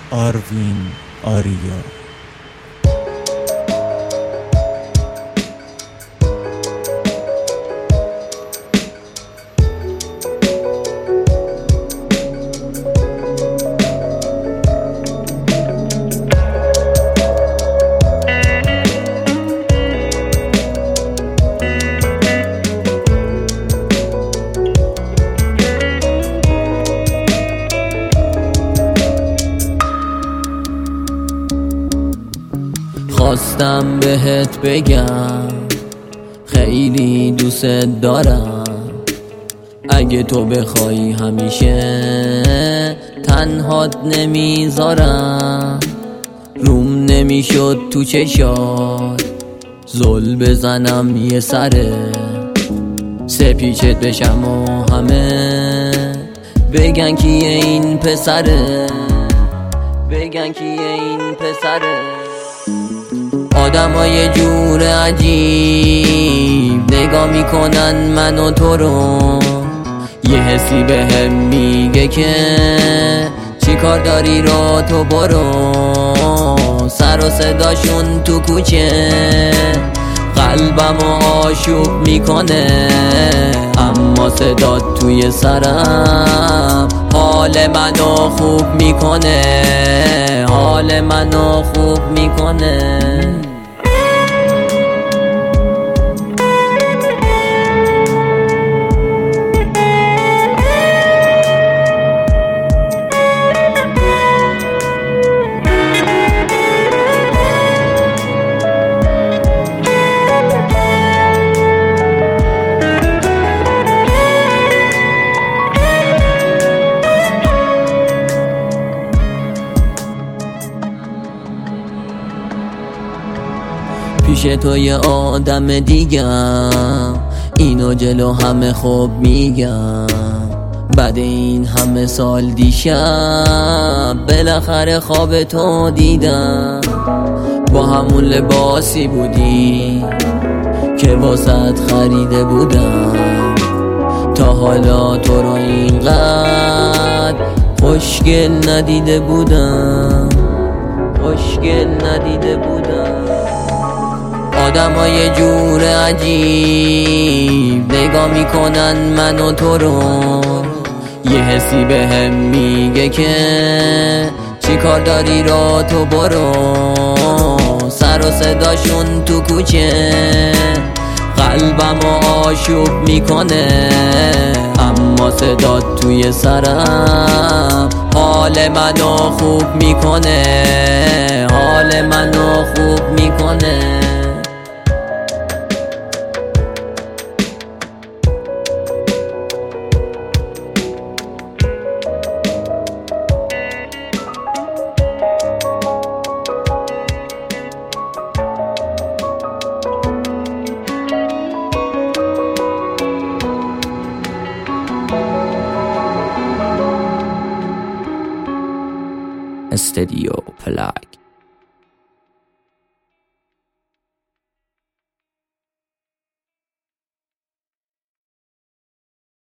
آروین آریا. خواستم بهت بگم خیلی دوست دارم، اگه تو بخوای همیشه تنهات نمیذارم. روم نمیشد تو چشات زل بزنم یه سره، سپیچت بشم و همه بگن کیه این پسره، بگن کیه این پسره. آدم ها یه جور عجیب نگاه میکنن من و تو رو، یه حسی به هم میگه که چی کار داری رو تو برو. سر و صداشون تو کوچه قلبم و آشوب میکنه، اما صدات توی سرم حال منو خوب میکنه، حال منو خوب میکنه. پیش تو یه آدم دیگم، اینو جلو همه خوب میگم. بعد این همه سال دیشب بالاخره خواب تو دیدم، با همون لباسی بودی که واسط خریده بودم. تا حالا تو رو اینقدر خوشگل ندیده بودم، خوشگل ندیده بودم. آدم ها یه جور عجیب نگاه میکنن من و تو رو، یه حسی به هم میگه که چی کار داری رو تو برو. سر و صداشون تو کوچه قلبم و آشوب میکنه، اما صدات توی سرم حال منو خوب میکنه، حال منو خوب میکنه. استدیو پلاگ.